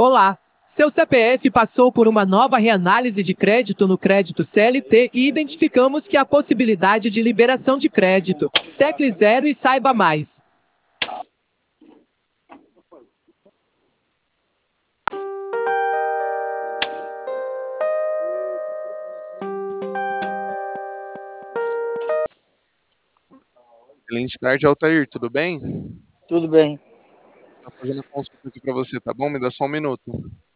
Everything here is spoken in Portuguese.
Olá! Seu CPF passou por uma nova reanálise de crédito no crédito CLT e identificamos que há possibilidade de liberação de crédito. Tecle 0 e saiba mais. Excelente tarde, Altair, tudo bem? Tudo bem. Tá fazendo a consulta aqui para você, tá bom? Me dá só um minuto.